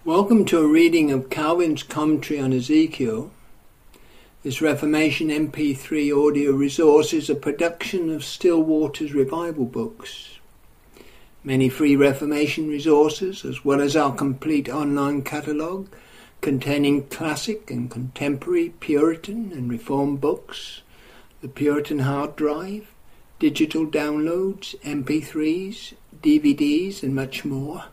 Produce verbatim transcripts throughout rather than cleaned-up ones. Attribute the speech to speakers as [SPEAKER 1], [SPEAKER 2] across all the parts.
[SPEAKER 1] Welcome to a reading of Calvin's commentary on Ezekiel. This Reformation M P three audio resource is a production of Still Waters Revival Books. Many free Reformation resources, as well as our complete online catalogue containing classic and contemporary Puritan and Reformed books, the Puritan hard drive, digital downloads, M P threes, D V Ds and much more,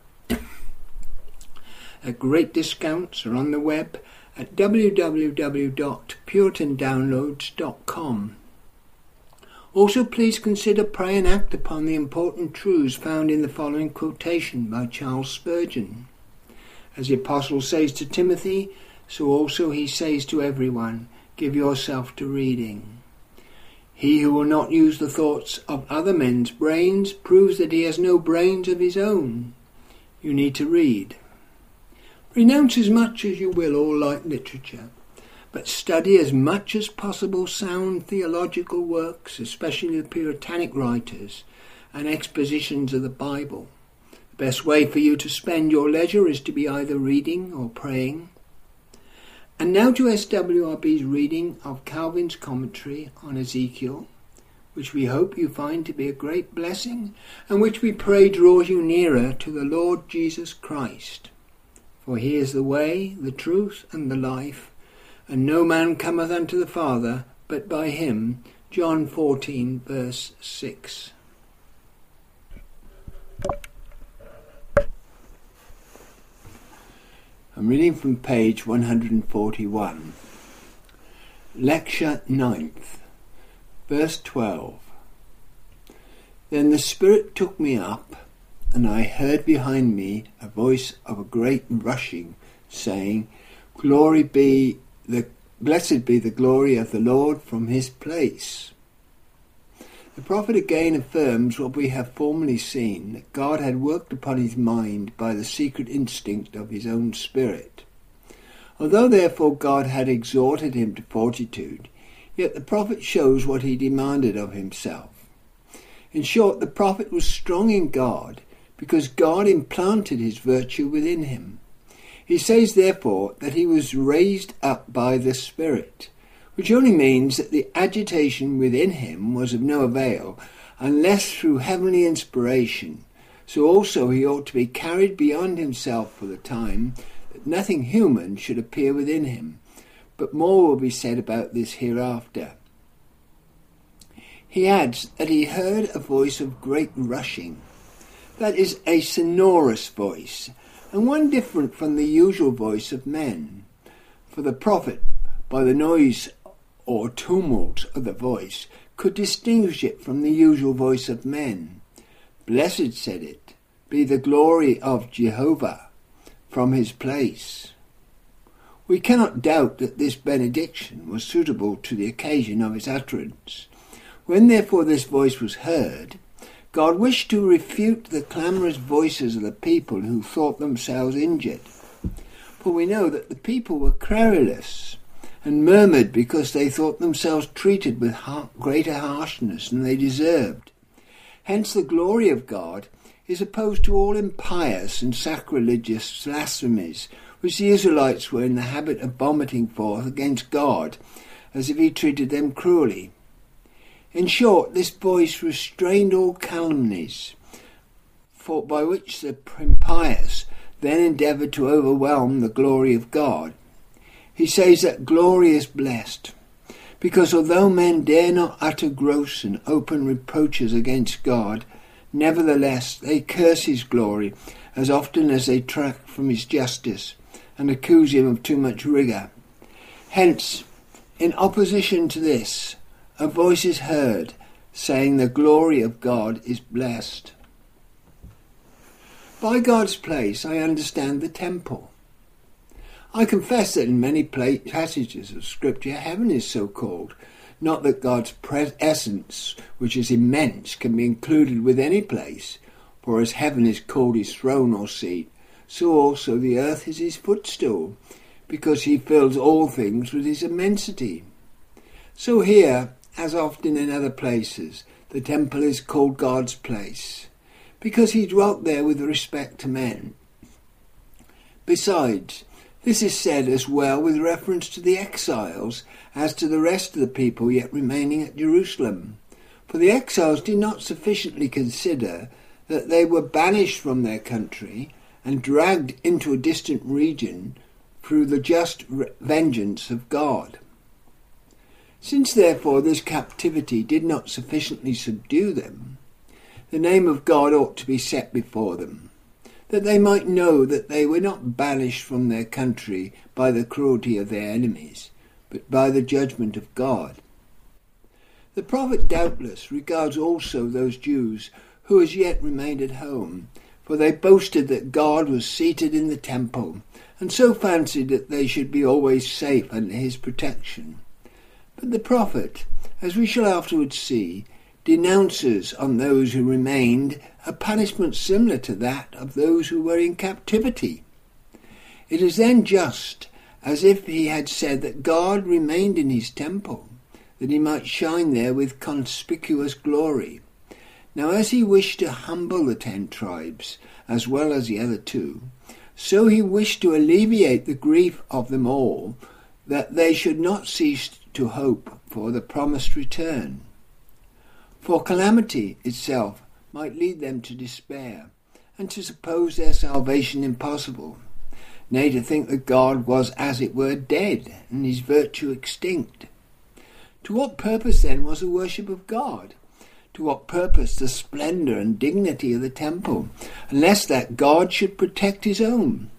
[SPEAKER 1] at great discounts, are on the web at w w w dot puritan downloads dot com. Also, please consider, pray and act upon the important truths found in the following quotation by Charles Spurgeon. As the Apostle says to Timothy, so also he says to everyone, give yourself to reading. He who will not use the thoughts of other men's brains proves that he has no brains of his own. You need to read. Renounce as much as you will all light literature, but study as much as possible sound theological works, especially the Puritanic writers and expositions of the Bible. The best way for you to spend your leisure is to be either reading or praying. And now to S W R B's reading of Calvin's commentary on Ezekiel, which we hope you find to be a great blessing, and which we pray draws you nearer to the Lord Jesus Christ. For he is the way, the truth, and the life, and no man cometh unto the Father but by him. John fourteen, verse six. I'm reading from page one hundred forty-one. Lecture ninth, verse twelve. Then the Spirit took me up, and I heard behind me a voice of a great rushing, saying, Glory be the blessed be the glory of the Lord from his place. The prophet again affirms what we have formerly seen, that God had worked upon his mind by the secret instinct of his own spirit. Although therefore God had exhorted him to fortitude, yet the prophet shows what he demanded of himself. In short, the prophet was strong in God, because God implanted his virtue within him. He says, therefore, that he was raised up by the Spirit, which only means that the agitation within him was of no avail, unless through heavenly inspiration. So also he ought to be carried beyond himself for the time, that nothing human should appear within him. But more will be said about this hereafter. He adds that he heard a voice of great rushing. That is a sonorous voice, and one different from the usual voice of men. For the prophet, by the noise or tumult of the voice, could distinguish it from the usual voice of men. Blessed, said it, be the glory of Jehovah from his place. We cannot doubt that this benediction was suitable to the occasion of its utterance. When therefore this voice was heard, God wished to refute the clamorous voices of the people who thought themselves injured. For we know that the people were querulous and murmured because they thought themselves treated with har- greater harshness than they deserved. Hence the glory of God is opposed to all impious and sacrilegious blasphemies, which the Israelites were in the habit of vomiting forth against God, as if he treated them cruelly. In short, this voice restrained all calumnies, for by which the impious then endeavoured to overwhelm the glory of God. He says that glory is blessed, because although men dare not utter gross and open reproaches against God, nevertheless they curse his glory as often as they detract from his justice and accuse him of too much rigour. Hence, in opposition to this, a voice is heard, saying the glory of God is blessed. By God's place, I understand the temple. I confess that in many passages of Scripture, heaven is so called, not that God's pre- essence, which is immense, can be included with any place, for as heaven is called his throne or seat, so also the earth is his footstool, because he fills all things with his immensity. So here, as often in other places, the temple is called God's place, because he dwelt there with respect to men. Besides, this is said as well with reference to the exiles as to the rest of the people yet remaining at Jerusalem. For the exiles did not sufficiently consider that they were banished from their country and dragged into a distant region through the just vengeance of God. Since therefore this captivity did not sufficiently subdue them, the name of God ought to be set before them, that they might know that they were not banished from their country by the cruelty of their enemies, but by the judgment of God. The prophet doubtless regards also those Jews who as yet remained at home, for they boasted that God was seated in the temple, and so fancied that they should be always safe under his protection. But the prophet, as we shall afterwards see, denounces on those who remained a punishment similar to that of those who were in captivity. It is then just as if he had said that God remained in his temple, that he might shine there with conspicuous glory. Now as he wished to humble the ten tribes, as well as the other two, so he wished to alleviate the grief of them all, that they should not cease to hope for the promised return. For calamity itself might lead them to despair, and to suppose their salvation impossible, nay, to think that God was as it were dead, and his virtue extinct. To what purpose then was the worship of God? To what purpose the splendour and dignity of the temple, unless that God should protect his own?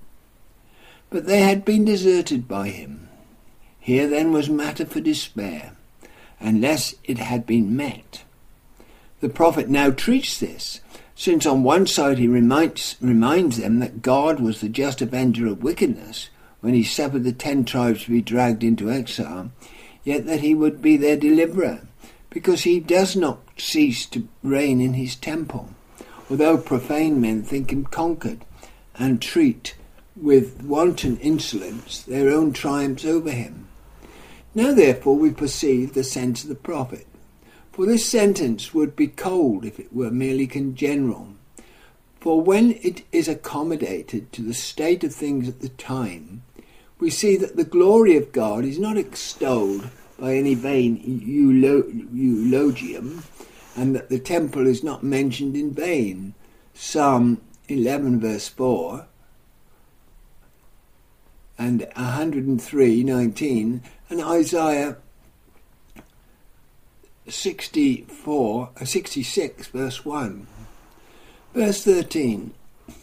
[SPEAKER 1] But they had been deserted by him. Here then was matter for despair, unless it had been met. The prophet now treats this, since on one side he reminds, reminds them that God was the just avenger of wickedness when he suffered the ten tribes to be dragged into exile, yet that he would be their deliverer, because he does not cease to reign in his temple, although profane men think him conquered, and treat with wanton insolence their own triumphs over him. Now therefore we perceive the sense of the prophet, for this sentence would be cold if it were merely general. For when it is accommodated to the state of things at the time, we see that the glory of God is not extolled by any vain eulogium, and that the temple is not mentioned in vain. Psalm eleven verse four and one hundred three nineteen, and Isaiah sixty-four, sixty-six verse one. Verse thirteen.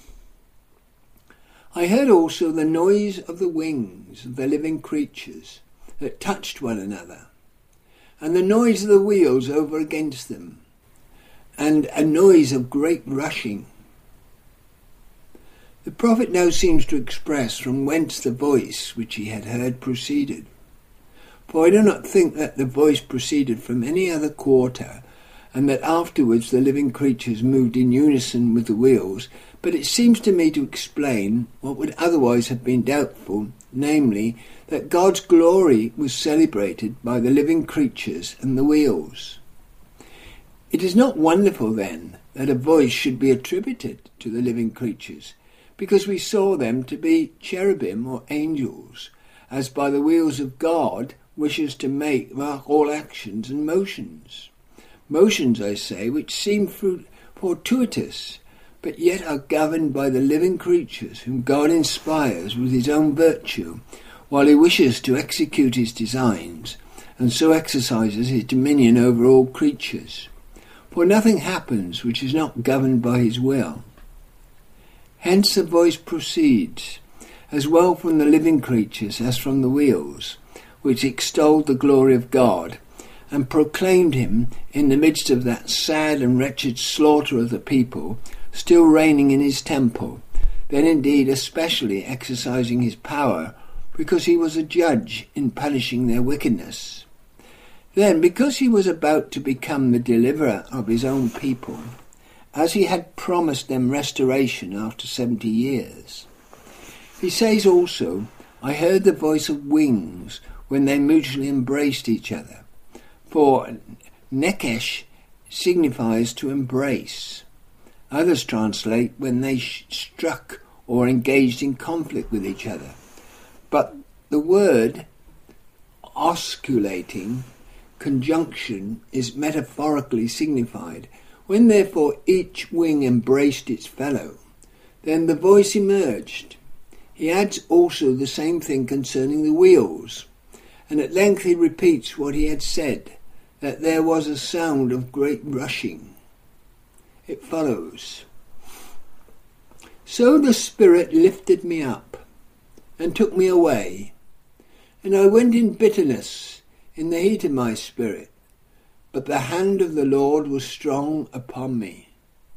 [SPEAKER 1] I heard also the noise of the wings of the living creatures that touched one another, and the noise of the wheels over against them, and a noise of great rushing. The prophet now seems to express from whence the voice which he had heard proceeded. For I do not think that the voice proceeded from any other quarter, and that afterwards the living creatures moved in unison with the wheels, but it seems to me to explain what would otherwise have been doubtful, namely, that God's glory was celebrated by the living creatures and the wheels. It is not wonderful, then, that a voice should be attributed to the living creatures, because we saw them to be cherubim or angels, as by the wheels of God wishes to make mark all actions and motions. Motions, I say, which seem fortuitous, but yet are governed by the living creatures whom God inspires with his own virtue, while he wishes to execute his designs, and so exercises his dominion over all creatures. For nothing happens which is not governed by his will. Hence the voice proceeds, as well from the living creatures as from the wheels, which extolled the glory of God, and proclaimed him in the midst of that sad and wretched slaughter of the people, still reigning in his temple, then indeed especially exercising his power, because he was a judge in punishing their wickedness. Then, because he was about to become the deliverer of his own people, as he had promised them restoration after seventy years, he says also, I heard the voice of wings when they mutually embraced each other. For nekesh signifies to embrace. Others translate when they sh- struck or engaged in conflict with each other. But the word osculating conjunction is metaphorically signified. When therefore each wing embraced its fellow, then the voice emerged. He adds also the same thing concerning the wheels, and at length he repeats what he had said, that there was a sound of great rushing. It follows, "So the Spirit lifted me up, and took me away, and I went in bitterness in the heat of my spirit, but the hand of the Lord was strong upon me."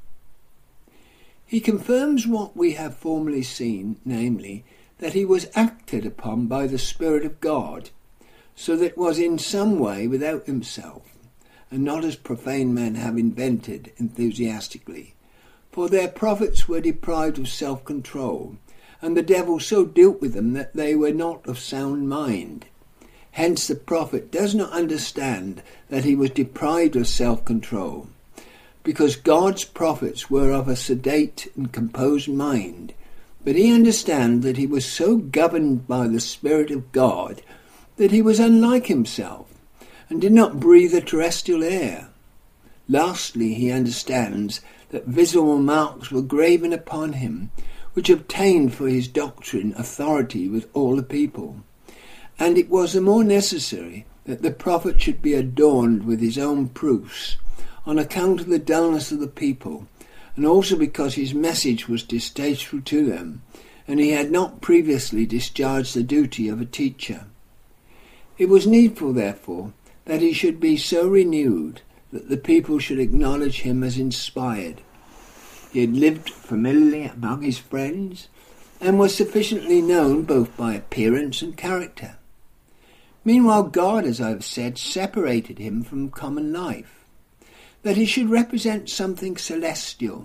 [SPEAKER 1] He confirms what we have formerly seen, namely, that he was acted upon by the Spirit of God, so that it was in some way without himself, and not as profane men have invented enthusiastically. For their prophets were deprived of self-control, and the devil so dealt with them that they were not of sound mind. Hence the prophet does not understand that he was deprived of self-control, because God's prophets were of a sedate and composed mind, but he understands that he was so governed by the Spirit of God that he was unlike himself, and did not breathe the terrestrial air. Lastly, he understands that visible marks were graven upon him, which obtained for his doctrine authority with all the people. And it was the more necessary that the prophet should be adorned with his own proofs, on account of the dullness of the people, and also because his message was distasteful to them, and he had not previously discharged the duty of a teacher. It was needful, therefore, that he should be so renewed that the people should acknowledge him as inspired. He had lived familiarly among his friends, and was sufficiently known both by appearance and character. Meanwhile, God, as I have said, separated him from common life, that he should represent something celestial.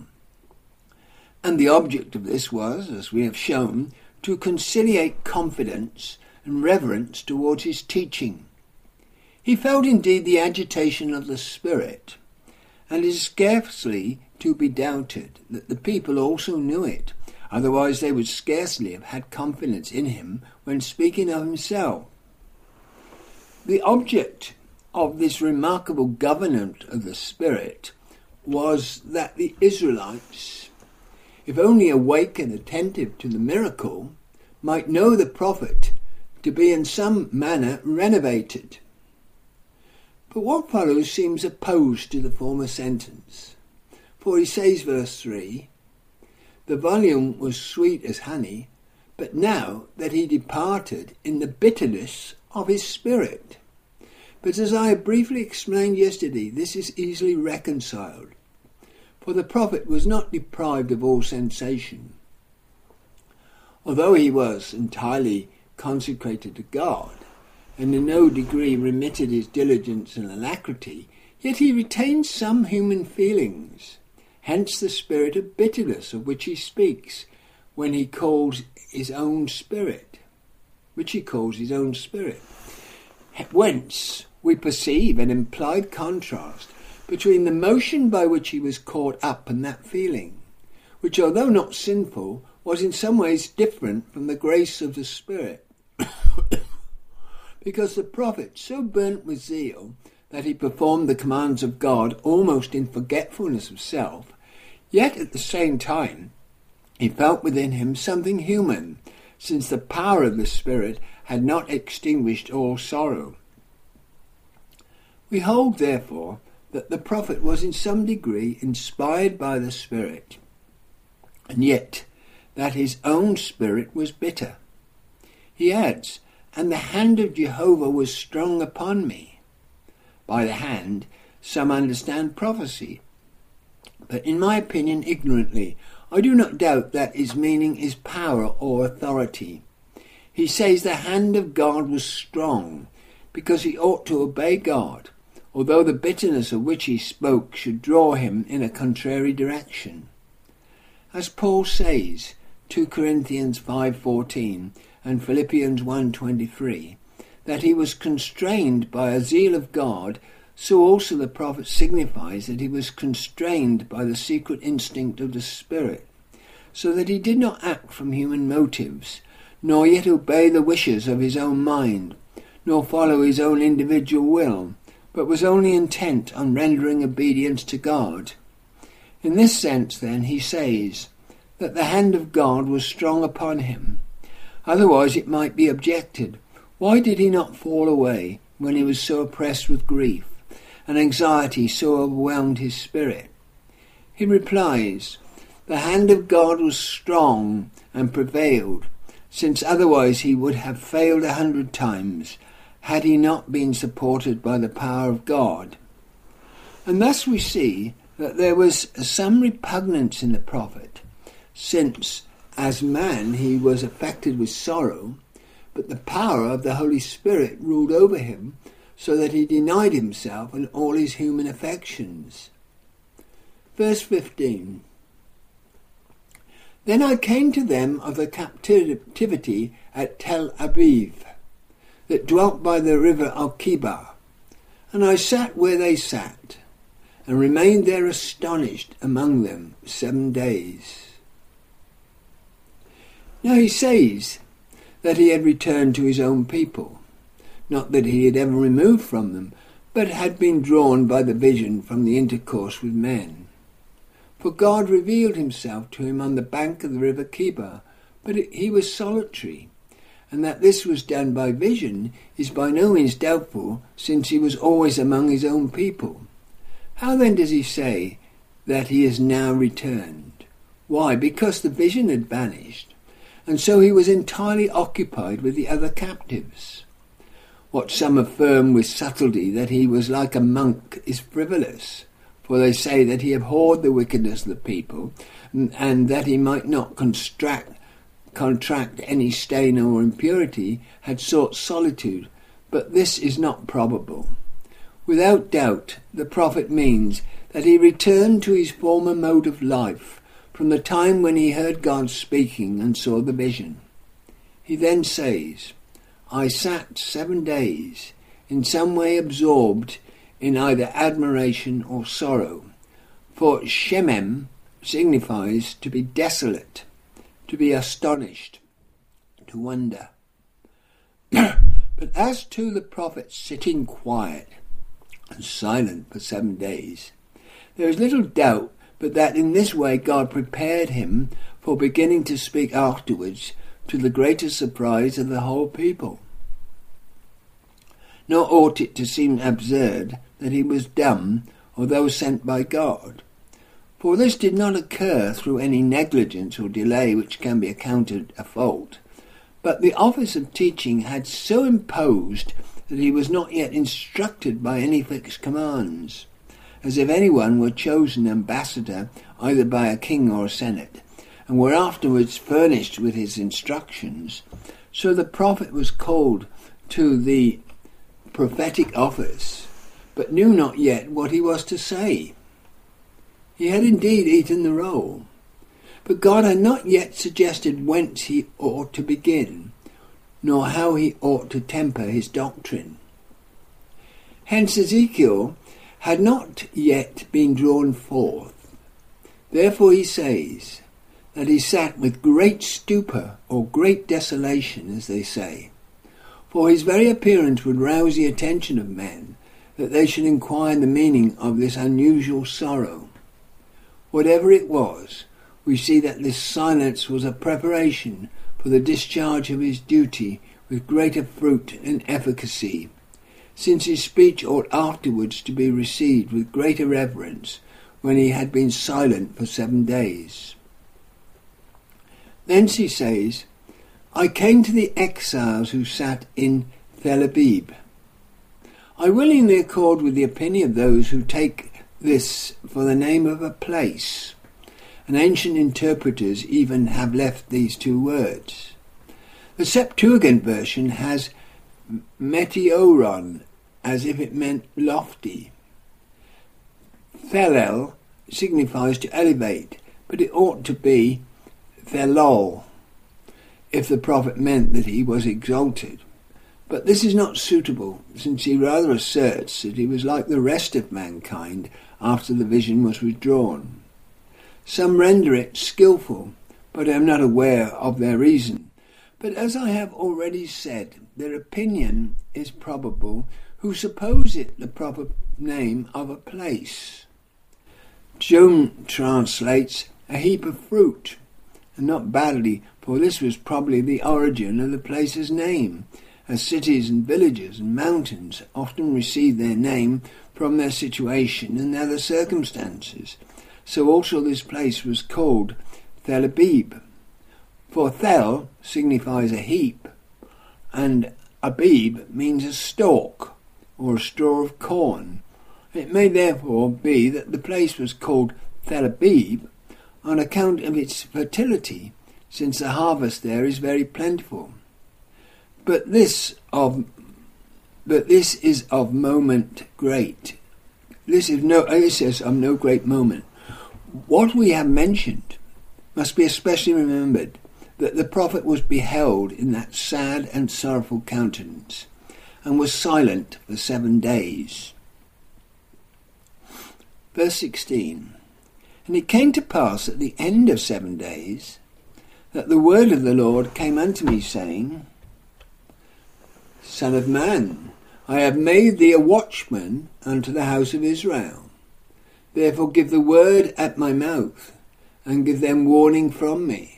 [SPEAKER 1] And the object of this was, as we have shown, to conciliate confidence and reverence towards his teaching. He felt indeed the agitation of the Spirit, and it is scarcely to be doubted that the people also knew it, otherwise they would scarcely have had confidence in him when speaking of himself. The object of this remarkable government of the Spirit was that the Israelites, if only awake and attentive to the miracle, might know the prophet to be in some manner renovated. But what follows seems opposed to the former sentence. For he says, verse three, "The volume was sweet as honey, but now that he departed in the bitterness of his spirit." But as I briefly explained yesterday, this is easily reconciled, for the prophet was not deprived of all sensation. Although he was entirely consecrated to God, and in no degree remitted his diligence and alacrity, yet he retained some human feelings. Hence the spirit of bitterness of which he speaks when he calls his own spirit, which he calls his own spirit. Whence we perceive an implied contrast between the motion by which he was caught up and that feeling, which, although not sinful, was in some ways different from the grace of the Spirit. Because the prophet, so burnt with zeal that he performed the commands of God almost in forgetfulness of self, yet at the same time he felt within him something human, since the power of the Spirit had not extinguished all sorrow. We hold, therefore, that the prophet was in some degree inspired by the Spirit, and yet that his own spirit was bitter. He adds, "And the hand of Jehovah was strong upon me." By the hand, some understand prophecy, but in my opinion ignorantly. I do not doubt that his meaning is power or authority. He says the hand of God was strong, because he ought to obey God, although the bitterness of which he spoke should draw him in a contrary direction. As Paul says, Second Corinthians five fourteen and Philippians one twenty-three, that he was constrained by a zeal of God, so also the prophet signifies that he was constrained by the secret instinct of the Spirit, so that he did not act from human motives, nor yet obey the wishes of his own mind, nor follow his own individual will, but was only intent on rendering obedience to God. In this sense, then, he says that the hand of God was strong upon him. Otherwise it might be objected, why did he not fall away when he was so oppressed with grief, and anxiety so overwhelmed his spirit? He replies, the hand of God was strong and prevailed, since otherwise he would have failed a hundred times, had he not been supported by the power of God. And thus we see that there was some repugnance in the prophet, since as man he was affected with sorrow, but the power of the Holy Spirit ruled over him, so that he denied himself and all his human affections. Verse fifteen. Then I came to them of the captivity at Tel Aviv, that dwelt by the river Al-Kibar, and I sat where they sat, and remained there astonished among them seven days. Now he says that he had returned to his own people, not that he had ever removed from them, but had been drawn by the vision from the intercourse with men. For God revealed himself to him on the bank of the river Kibar, but he was solitary, and that this was done by vision is by no means doubtful, since he was always among his own people. How then does he say that he is now returned? Why? Because the vision had vanished, and so he was entirely occupied with the other captives. What some affirm with subtlety that he was like a monk is frivolous, for they say that he abhorred the wickedness of the people, and, and that he might not contract, contract any stain or impurity, had sought solitude, but this is not probable. Without doubt, the prophet means that he returned to his former mode of life from the time when he heard God speaking and saw the vision. He then says, I sat seven days, in some way absorbed in either admiration or sorrow, for shemem signifies to be desolate, to be astonished, to wonder. But as to the prophet sitting quiet and silent for seven days, there is little doubt but that in this way God prepared him for beginning to speak afterwards, to the greatest surprise of the whole people. Nor ought it to seem absurd that he was dumb, although sent by God. For this did not occur through any negligence or delay which can be accounted a fault, but the office of teaching had so imposed that he was not yet instructed by any fixed commands, as if anyone were chosen ambassador either by a king or a senate, and were afterwards furnished with his instructions. So the prophet was called to the prophetic office, but knew not yet what he was to say. He had indeed eaten the roll, but God had not yet suggested whence he ought to begin, nor how he ought to temper his doctrine. Hence Ezekiel had not yet been drawn forth. Therefore he says that he sat with great stupor, or great desolation, as they say, for his very appearance would rouse the attention of men, that they should inquire the meaning of this unusual sorrow. Whatever it was, we see that this silence was a preparation for the discharge of his duty with greater fruit and efficacy, since his speech ought afterwards to be received with greater reverence when he had been silent for seven days. Thence he says, I came to the exiles who sat in Tel Aviv. I willingly accord with the opinion of those who take this for the name of a place, and ancient interpreters even have left these two words. The Septuagint version has meteoron, as if it meant lofty. Thelel signifies to elevate, but it ought to be thelol, if the prophet meant that he was exalted. But this is not suitable, since he rather asserts that he was like the rest of mankind after the vision was withdrawn. Some render it skillful, but I am not aware of their reason. But as I have already said, their opinion is probable, who suppose it the proper name of a place. Joan translates a heap of fruit, and not badly, for this was probably the origin of the place's name, as cities and villages and mountains often receive their name from their situation and other circumstances. So also this place was called Tel Abib. For Thel signifies a heap, and Abib means a stalk, or a straw of corn. It may therefore be that the place was called Tel Abib on account of its fertility, since the harvest there is very plentiful. But this of but this is of moment great. This is no this is of no great moment. What we have mentioned must be especially remembered, that the prophet was beheld in that sad and sorrowful countenance, and was silent for seven days. Verse sixteen. And it came to pass at the end of seven days, that the word of the Lord came unto me, saying, Son of man, I have made thee a watchman unto the house of Israel. Therefore give the word at my mouth, and give them warning from me.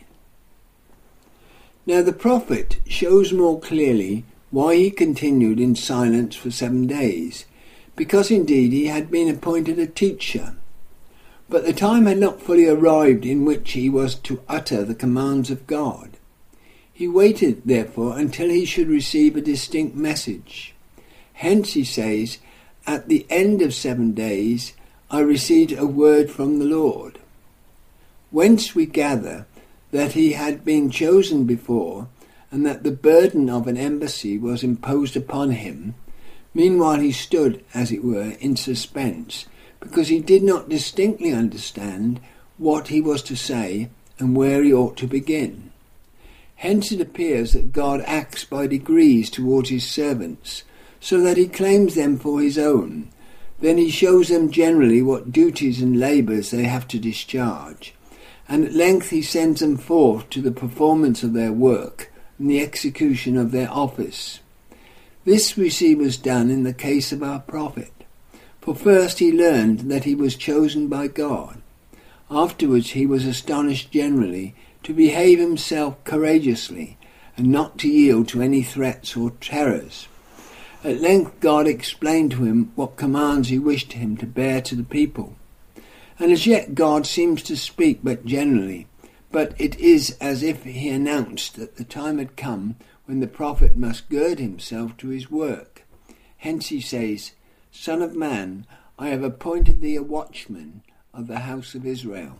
[SPEAKER 1] Now the prophet shows more clearly why he continued in silence for seven days, because indeed he had been appointed a teacher. But the time had not fully arrived in which he was to utter the commands of God. He waited, therefore, until he should receive a distinct message. Hence, he says, at the end of seven days I received a word from the Lord. Whence we gather that he had been chosen before, and that the burden of an embassy was imposed upon him. Meanwhile he stood, as it were, in suspense, because he did not distinctly understand what he was to say and where he ought to begin. Hence it appears that God acts by degrees towards his servants, so that he claims them for his own. Then he shows them generally what duties and labours they have to discharge, and at length he sends them forth to the performance of their work and the execution of their office. This we see was done in the case of our prophet. For first he learned that he was chosen by God. Afterwards he was astonished generally to behave himself courageously, and not to yield to any threats or terrors. At length God explained to him what commands he wished him to bear to the people. And as yet God seems to speak but generally, but it is as if he announced that the time had come when the prophet must gird himself to his work. Hence he says, Son of man, I have appointed thee a watchman of the house of Israel.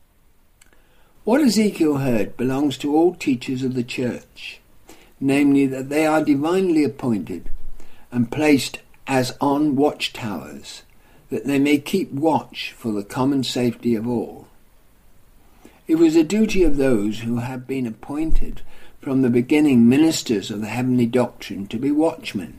[SPEAKER 1] What Ezekiel heard belongs to all teachers of the church, namely that they are divinely appointed and placed as on watchtowers, that they may keep watch for the common safety of all. It was a duty of those who have been appointed from the beginning ministers of the heavenly doctrine to be watchmen.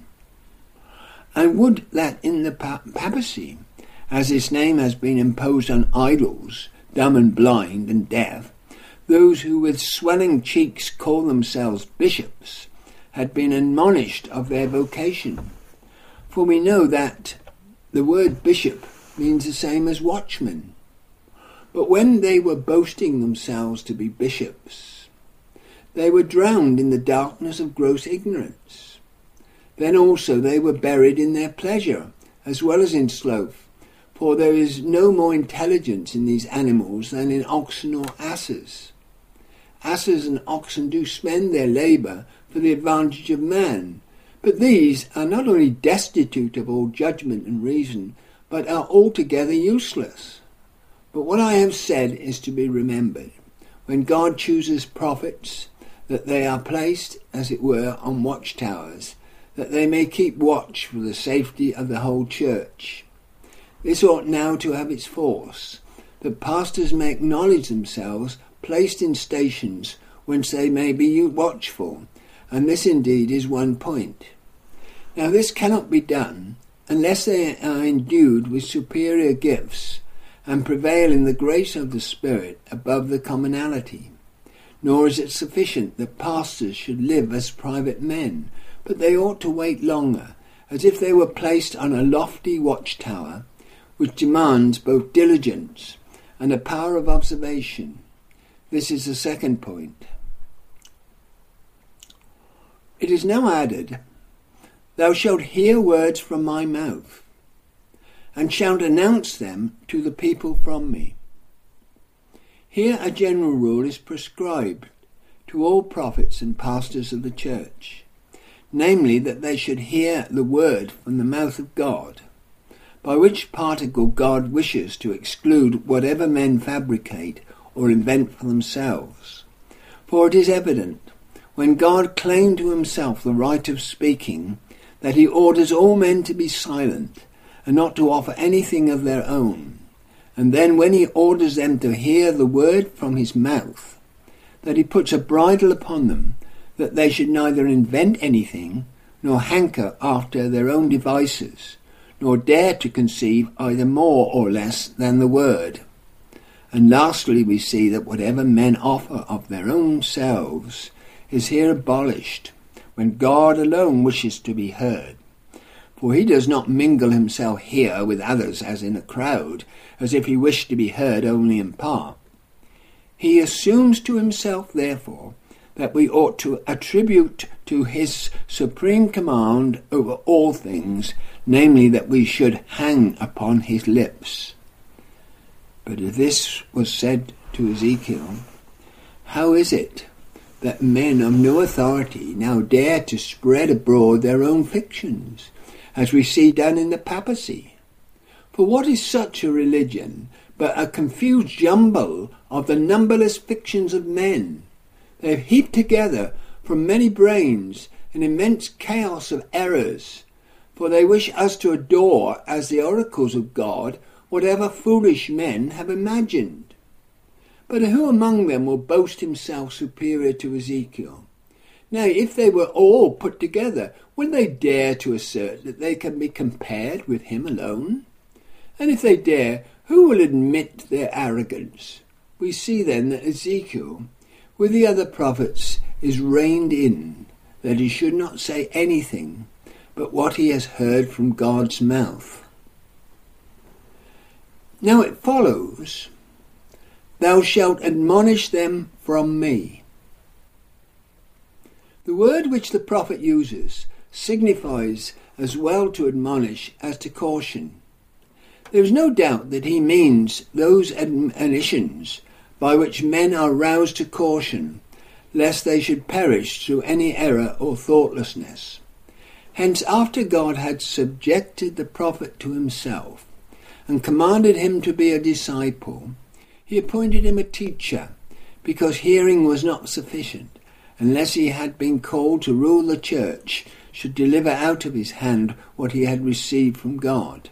[SPEAKER 1] And would that in the papacy, as its name has been imposed on idols, dumb and blind and deaf, those who with swelling cheeks call themselves bishops had been admonished of their vocation. For we know that the word bishop means the same as watchman. But when they were boasting themselves to be bishops, they were drowned in the darkness of gross ignorance. Then also they were buried in their pleasure, as well as in sloth, for there is no more intelligence in these animals than in oxen or asses. Asses and oxen do spend their labour for the advantage of man, but these are not only destitute of all judgment and reason, but are altogether useless. But what I have said is to be remembered. When God chooses prophets, that they are placed, as it were, on watchtowers, that they may keep watch for the safety of the whole church. This ought now to have its force, that pastors may acknowledge themselves placed in stations whence they may be watchful, and this indeed is one point. Now this cannot be done unless they are endued with superior gifts, and prevail in the grace of the Spirit above the commonalty. nor is it sufficient that pastors should live as private men, but they ought to wait longer, as if they were placed on a lofty watchtower, which demands both diligence and a power of observation. This is the second point. It is now added, Thou shalt hear words from my mouth, and shalt announce them to the people from me. Here a general rule is prescribed to all prophets and pastors of the church, namely that they should hear the word from the mouth of God, by which particle God wishes to exclude whatever men fabricate or invent for themselves. For it is evident, when God claimed to himself the right of speaking, that he orders all men to be silent and not to offer anything of their own. And then when he orders them to hear the word from his mouth, that he puts a bridle upon them, that they should neither invent anything, nor hanker after their own devices, nor dare to conceive either more or less than the word. And lastly, we see that whatever men offer of their own selves is here abolished, when God alone wishes to be heard. For he does not mingle himself here with others as in a crowd, as if he wished to be heard only in part. He assumes to himself, therefore, that we ought to attribute to his supreme command over all things, namely that we should hang upon his lips. But if this was said to Ezekiel, how is it that men of no authority now dare to spread abroad their own fictions, as we see done in the papacy? For what is such a religion but a confused jumble of the numberless fictions of men? They have heaped together from many brains an immense chaos of errors, for they wish us to adore as the oracles of God whatever foolish men have imagined. But who among them will boast himself superior to Ezekiel? Nay, if they were all put together, would they dare to assert that they can be compared with him alone? And if they dare, who will admit their arrogance? We see then that Ezekiel, with the other prophets, is reined in, that he should not say anything but what he has heard from God's mouth. Now it follows, Thou shalt admonish them from me. The word which the prophet uses signifies as well to admonish as to caution. There is no doubt that he means those admonitions by which men are roused to caution, lest they should perish through any error or thoughtlessness. Hence, after God had subjected the prophet to himself, and commanded him to be a disciple, he appointed him a teacher, because hearing was not sufficient, unless he had been called to rule the church, should deliver out of his hand what he had received from God.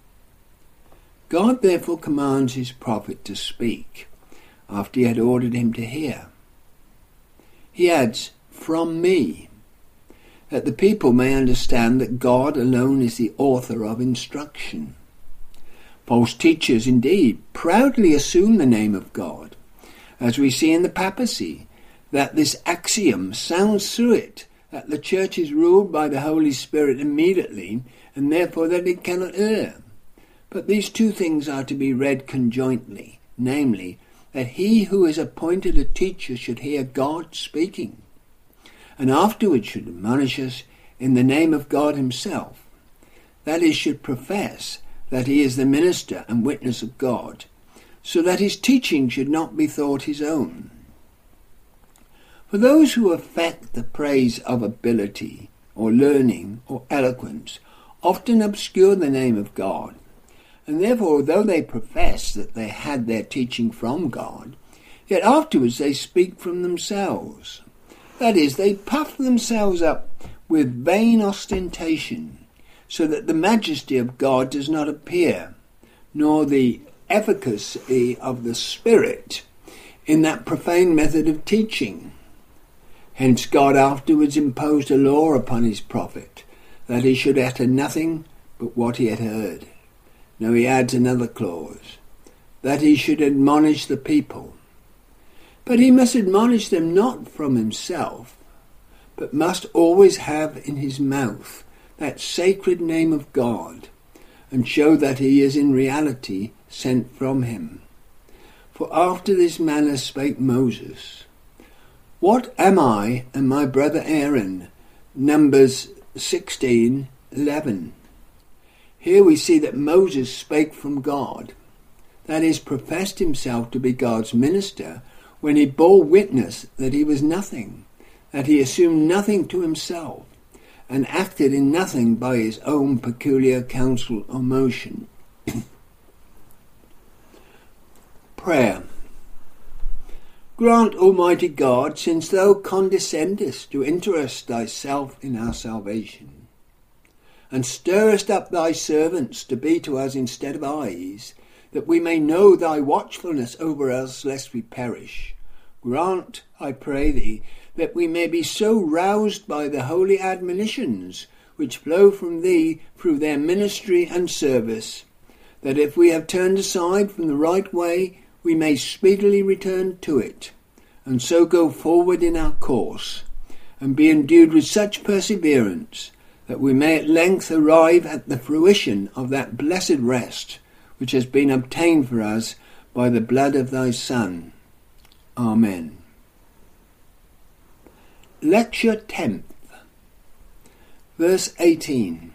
[SPEAKER 1] God therefore commands his prophet to speak, after he had ordered him to hear. He adds, from me, that the people may understand that God alone is the author of instruction. False teachers, indeed, proudly assume the name of God, as we see in the papacy, that this axiom sounds through it, that the church is ruled by the Holy Spirit immediately, and therefore that it cannot err. But these two things are to be read conjointly, namely, that he who is appointed a teacher should hear God speaking, and afterwards should admonish us in the name of God himself, that is, should profess that he is the minister and witness of God, so that his teaching should not be thought his own. For those who affect the praise of ability, or learning, or eloquence, often obscure the name of God, and therefore, although they profess that they had their teaching from God, yet afterwards they speak from themselves. That is, they puff themselves up with vain ostentation, so that the majesty of God does not appear, nor the efficacy of the Spirit in that profane method of teaching. Hence God afterwards imposed a law upon his prophet, that he should utter nothing but what he had heard. Now he adds another clause, that he should admonish the people. But he must admonish them not from himself, but must always have in his mouth that sacred name of God, and show that he is in reality sent from him. For after this manner spake Moses, What am I and my brother Aaron? Numbers sixteen eleven. Here we see that Moses spake from God, that is, professed himself to be God's minister, when he bore witness that he was nothing, that he assumed nothing to himself, and acted in nothing by his own peculiar counsel or motion. Prayer. Grant, Almighty God, since thou condescendest to interest thyself in our salvation, and stirrest up thy servants to be to us instead of eyes, that we may know thy watchfulness over us lest we perish. Grant, I pray thee, that we may be so roused by the holy admonitions which flow from thee through their ministry and service, that if we have turned aside from the right way, we may speedily return to it, and so go forward in our course, and be endued with such perseverance, that we may at length arrive at the fruition of that blessed rest which has been obtained for us by the blood of thy Son. Amen. Lecture tenth, verse eighteen.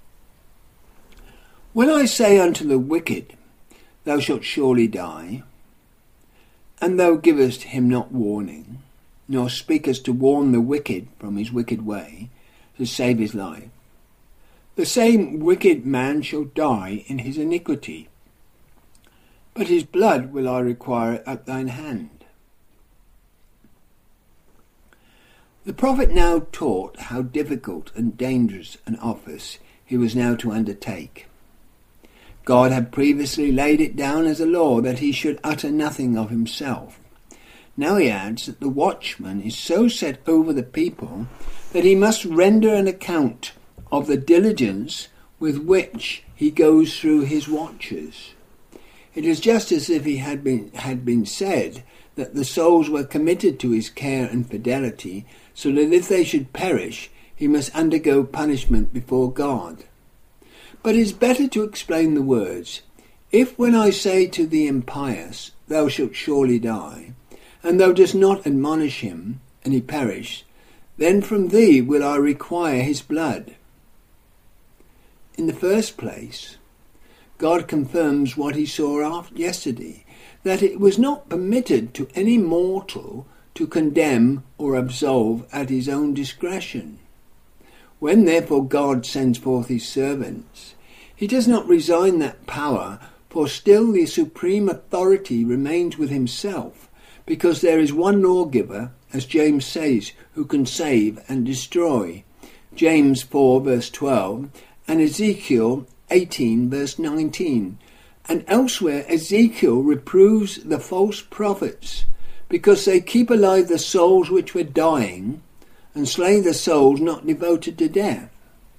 [SPEAKER 1] When I say unto the wicked, Thou shalt surely die, and thou givest him not warning, nor speakest to warn the wicked from his wicked way, to save his life, the same wicked man shall die in his iniquity, but his blood will I require at thine hand. The prophet now taught how difficult and dangerous an office he was now to undertake. God had previously laid it down as a law that he should utter nothing of himself. Now he adds that the watchman is so set over the people that he must render an account of the diligence with which he goes through his watches. It is just as if he had been had been said that the souls were committed to his care and fidelity, so that if they should perish, he must undergo punishment before God. But it is better to explain the words, If when I say to the impious, Thou shalt surely die, and thou dost not admonish him, and he perish, then from thee will I require his blood. In the first place, God confirms what he saw after yesterday, that it was not permitted to any mortal to condemn or absolve at his own discretion. When therefore God sends forth his servants, he does not resign that power, for still the supreme authority remains with himself, because there is one lawgiver, as James says, who can save and destroy. James four verse twelve, and Ezekiel eighteen verse nineteen. And elsewhere Ezekiel reproves the false prophets, because they keep alive the souls which were dying, and slay the souls not devoted to death.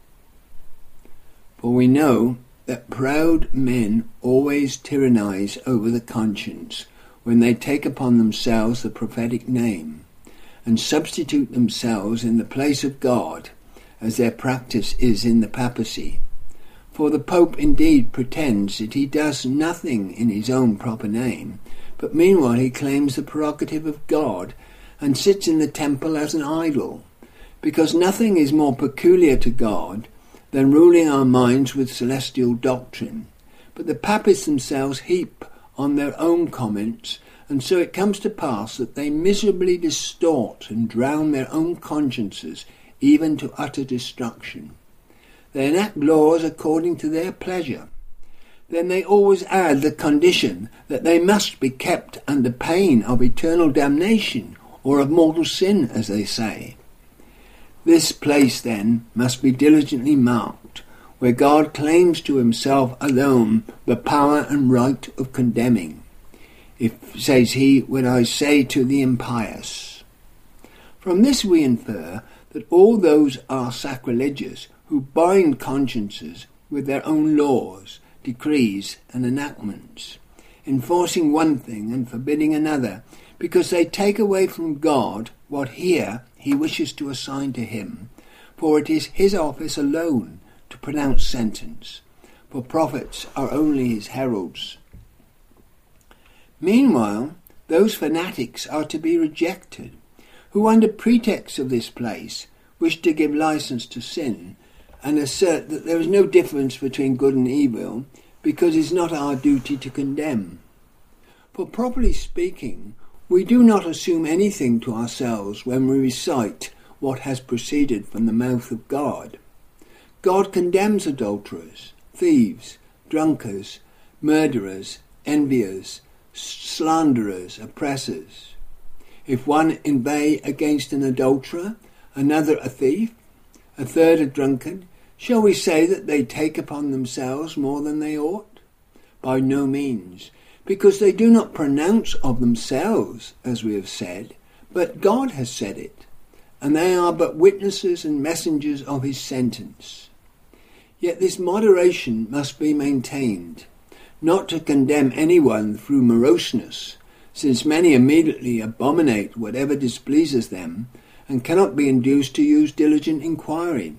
[SPEAKER 1] For we know that proud men always tyrannize over the conscience when they take upon themselves the prophetic name, and substitute themselves in the place of God, as their practice is in the papacy. For the Pope indeed pretends that he does nothing in his own proper name, but meanwhile he claims the prerogative of God, and sits in the temple as an idol, because nothing is more peculiar to God than ruling our minds with celestial doctrine. But the papists themselves heap on their own comments, and so it comes to pass that they miserably distort and drown their own consciences, even to utter destruction. They enact laws according to their pleasure. Then they always add the condition that they must be kept under pain of eternal damnation, or of mortal sin, as they say. This place, then, must be diligently marked, where God claims to himself alone the power and right of condemning. If, says he, when I say to the impious. From this we infer that all those are sacrilegious who bind consciences with their own laws, decrees, and enactments, enforcing one thing and forbidding another, because they take away from God what here he wishes to assign to him, for it is his office alone to pronounce sentence, for prophets are only his heralds. Meanwhile, those fanatics are to be rejected, who under pretext of this place wish to give license to sin, and assert that there is no difference between good and evil, because it is not our duty to condemn. For properly speaking, we do not assume anything to ourselves when we recite what has proceeded from the mouth of God. God condemns adulterers, thieves, drunkards, murderers, enviers, slanderers, oppressors. If one inveigh against an adulterer, another a thief, a third a drunkard, shall we say that they take upon themselves more than they ought? By no means, because they do not pronounce of themselves, as we have said, but God has said it, and they are but witnesses and messengers of his sentence. Yet this moderation must be maintained, not to condemn anyone through moroseness, since many immediately abominate whatever displeases them, and cannot be induced to use diligent inquiry.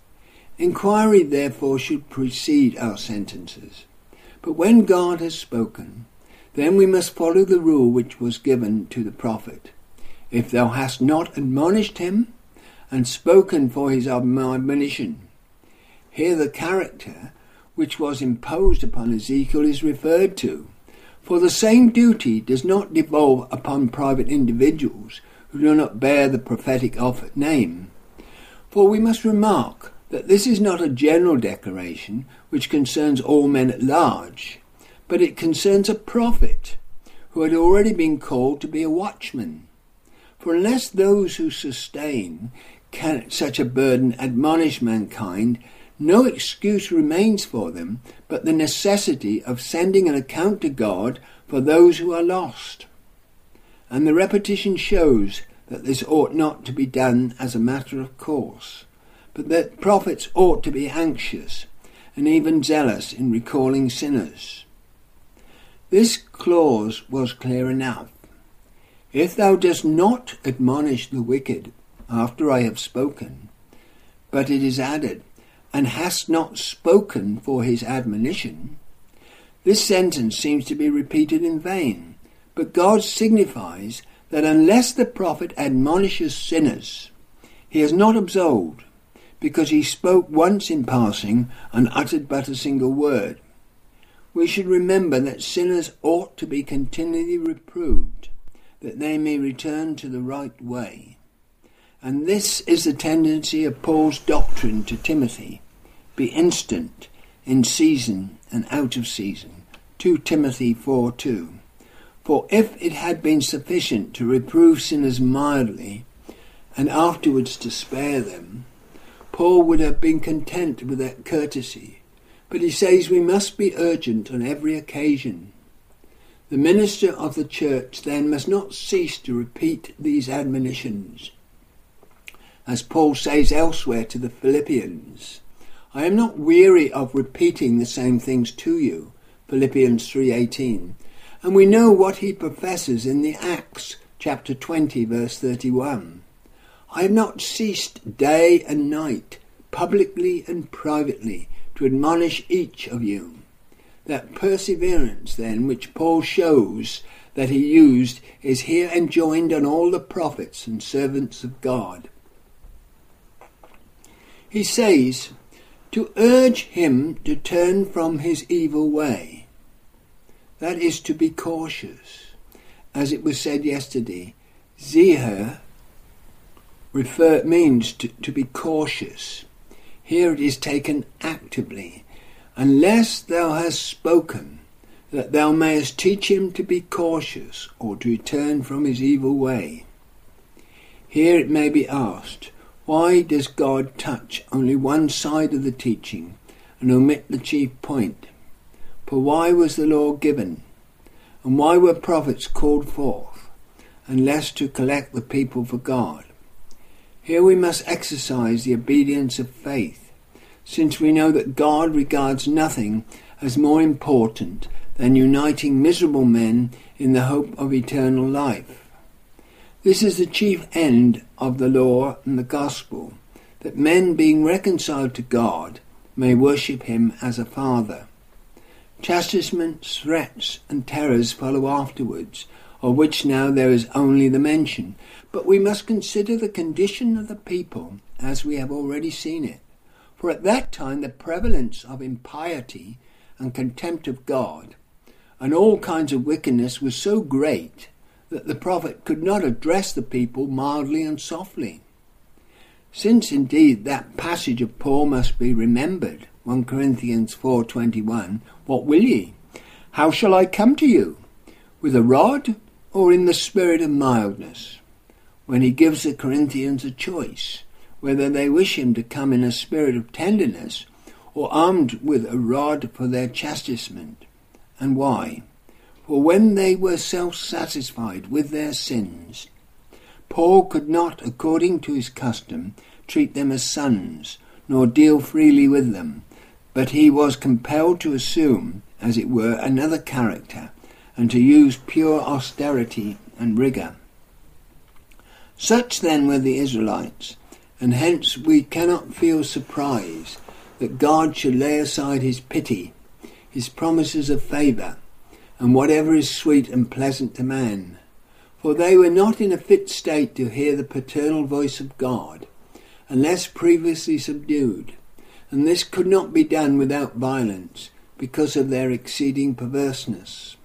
[SPEAKER 1] Inquiry, therefore, should precede our sentences. But when God has spoken, then we must follow the rule which was given to the prophet. If thou hast not admonished him, and spoken for his admonition. Here the character which was imposed upon Ezekiel is referred to, for the same duty does not devolve upon private individuals who do not bear the prophetic offered name. For we must remark that this is not a general declaration which concerns all men at large, but it concerns a prophet who had already been called to be a watchman. For unless those who sustain can, such a burden admonish mankind, no excuse remains for them but the necessity of sending an account to God for those who are lost. And the repetition shows that this ought not to be done as a matter of course, but that prophets ought to be anxious and even zealous in recalling sinners. This clause was clear enough. If thou dost not admonish the wicked after I have spoken, but it is added, and hast not spoken for his admonition, this sentence seems to be repeated in vain. But God signifies that unless the prophet admonishes sinners, he is not absolved, because he spoke once in passing and uttered but a single word. We should remember that sinners ought to be continually reproved, that they may return to the right way. And this is the tendency of Paul's doctrine to Timothy. Be instant, in season and out of season. Second Timothy four two. For if it had been sufficient to reprove sinners mildly, and afterwards to spare them, Paul would have been content with that courtesy. But he says we must be urgent on every occasion. The minister of the church then must not cease to repeat these admonitions. As Paul says elsewhere to the Philippians, I am not weary of repeating the same things to you, Philippians three eighteen, and we know what he professes in the Acts chapter twenty verse thirty-one. I have not ceased day and night, publicly and privately, to admonish each of you. That perseverance then which Paul shows that he used is here enjoined on all the prophets and servants of God. He says, to urge him to turn from his evil way. That is to be cautious. As it was said yesterday, zeher refer, means to, to be cautious. Here it is taken actively. Unless thou hast spoken, that thou mayest teach him to be cautious, or to return from his evil way. Here it may be asked, why does God touch only one side of the teaching and omit the chief point? For why was the law given? And why were prophets called forth, unless to collect the people for God? Here we must exercise the obedience of faith, since we know that God regards nothing as more important than uniting miserable men in the hope of eternal life. This is the chief end of the law and the gospel, that men being reconciled to God may worship him as a father. Chastisements, threats, and terrors follow afterwards, of which now there is only the mention. But we must consider the condition of the people as we have already seen it. For at that time the prevalence of impiety and contempt of God and all kinds of wickedness was so great that the prophet could not address the people mildly and softly. Since indeed that passage of Paul must be remembered, First Corinthians four twenty-one, what will ye? How shall I come to you? With a rod or in the spirit of mildness? When he gives the Corinthians a choice, whether they wish him to come in a spirit of tenderness or armed with a rod for their chastisement. And why? For when they were self-satisfied with their sins, Paul could not, according to his custom, treat them as sons, nor deal freely with them, but he was compelled to assume, as it were, another character, and to use pure austerity and rigour. Such then were the Israelites, and hence we cannot feel surprise that God should lay aside his pity, his promises of favour, and whatever is sweet and pleasant to man. For they were not in a fit state to hear the paternal voice of God, unless previously subdued, and this could not be done without violence, because of their exceeding perverseness.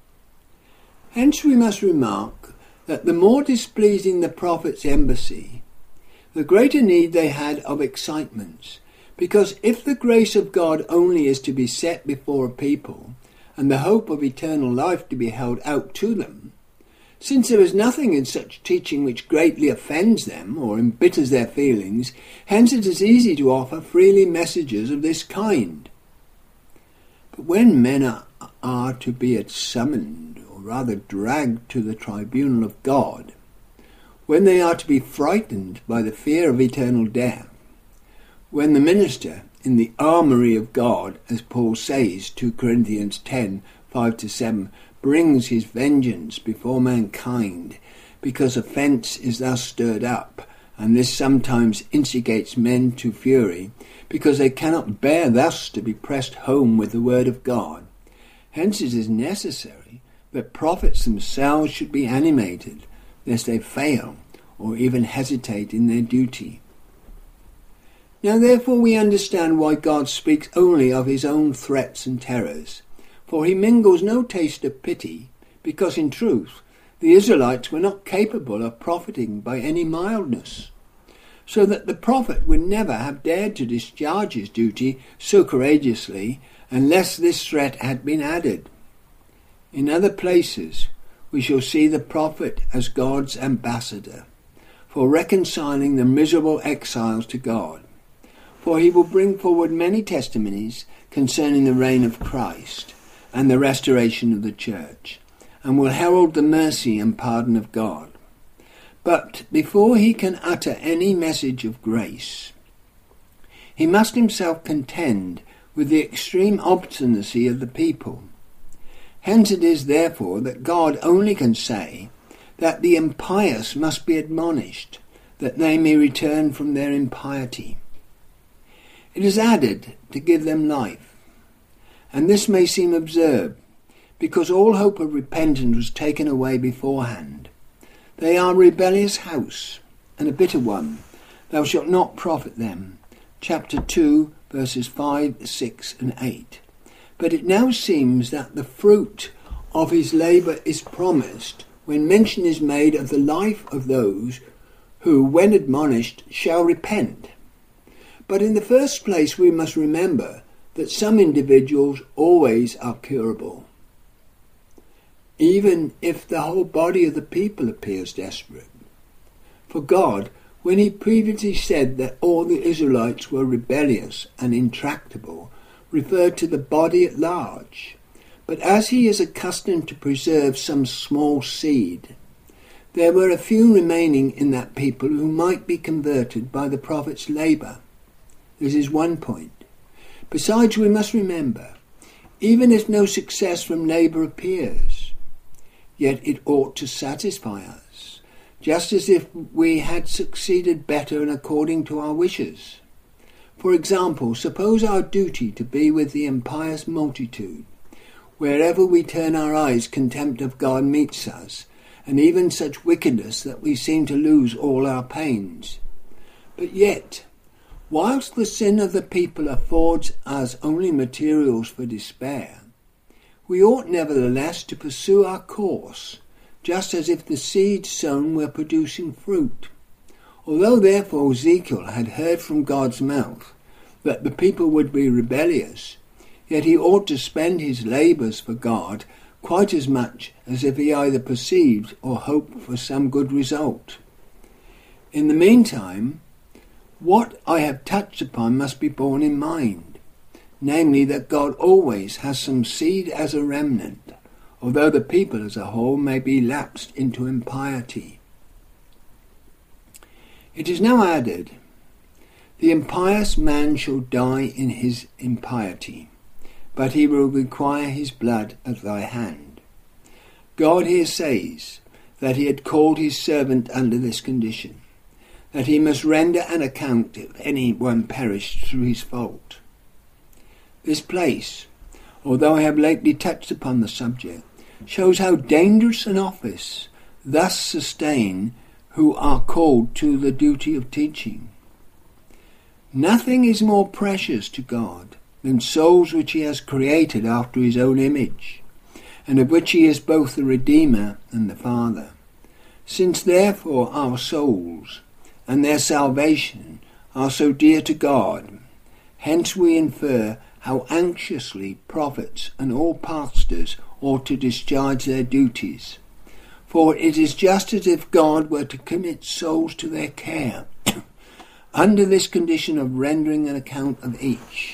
[SPEAKER 1] Hence we must remark that the more displeasing the prophet's embassy, the greater need they had of excitements, because if the grace of God only is to be set before a people, and the hope of eternal life to be held out to them, since there is nothing in such teaching which greatly offends them or embitters their feelings, hence it is easy to offer freely messages of this kind. But when men are, are to be summoned, or rather dragged to the tribunal of God, when they are to be frightened by the fear of eternal death, when the minister in the armoury of God, as Paul says, Second Corinthians ten, five to seven, brings his vengeance before mankind, because offence is thus stirred up, and this sometimes instigates men to fury, because they cannot bear thus to be pressed home with the word of God. Hence it is necessary that prophets themselves should be animated, lest they fail, or even hesitate in their duty. Now therefore we understand why God speaks only of his own threats and terrors, for he mingles no taste of pity, because in truth the Israelites were not capable of profiting by any mildness, so that the prophet would never have dared to discharge his duty so courageously unless this threat had been added. In other places we shall see the prophet as God's ambassador, for reconciling the miserable exiles to God. For he will bring forward many testimonies concerning the reign of Christ and the restoration of the church, and will herald the mercy and pardon of God. But before he can utter any message of grace, he must himself contend with the extreme obstinacy of the people. Hence it is therefore that God only can say that the impious must be admonished, that they may return from their impiety. It is added to give them life, and this may seem absurd, because all hope of repentance was taken away beforehand. They are a rebellious house, and a bitter one. Thou shalt not profit them. Chapter two, verses five, six, and eight. But it now seems that the fruit of his labour is promised when mention is made of the life of those who, when admonished, shall repent. But in the first place we must remember that some individuals always are curable, even if the whole body of the people appears desperate. For God, when he previously said that all the Israelites were rebellious and intractable, referred to the body at large. But as he is accustomed to preserve some small seed, there were a few remaining in that people who might be converted by the prophet's labour. This is one point. Besides, we must remember, even if no success from labour appears, yet it ought to satisfy us, just as if we had succeeded better and according to our wishes. For example, suppose our duty to be with the impious multitude. Wherever we turn our eyes, contempt of God meets us, and even such wickedness that we seem to lose all our pains. But yet, whilst the sin of the people affords us only materials for despair, we ought nevertheless to pursue our course, just as if the seed sown were producing fruit. Although therefore Ezekiel had heard from God's mouth that the people would be rebellious, yet he ought to spend his labours for God quite as much as if he either perceived or hoped for some good result. In the meantime, what I have touched upon must be borne in mind, namely that God always has some seed as a remnant, although the people as a whole may be lapsed into impiety. It is now added, the impious man shall die in his impiety, but he will require his blood at thy hand. God here says that he had called his servant under this condition, that he must render an account if any one perished through his fault. This place, although I have lately touched upon the subject, shows how dangerous an office thus sustain who are called to the duty of teaching. Nothing is more precious to God than souls which he has created after his own image, and of which he is both the Redeemer and the Father. Since therefore our souls and their salvation are so dear to God, hence we infer how anxiously prophets and all pastors ought to discharge their duties. For it is just as if God were to commit souls to their care, under this condition of rendering an account of each.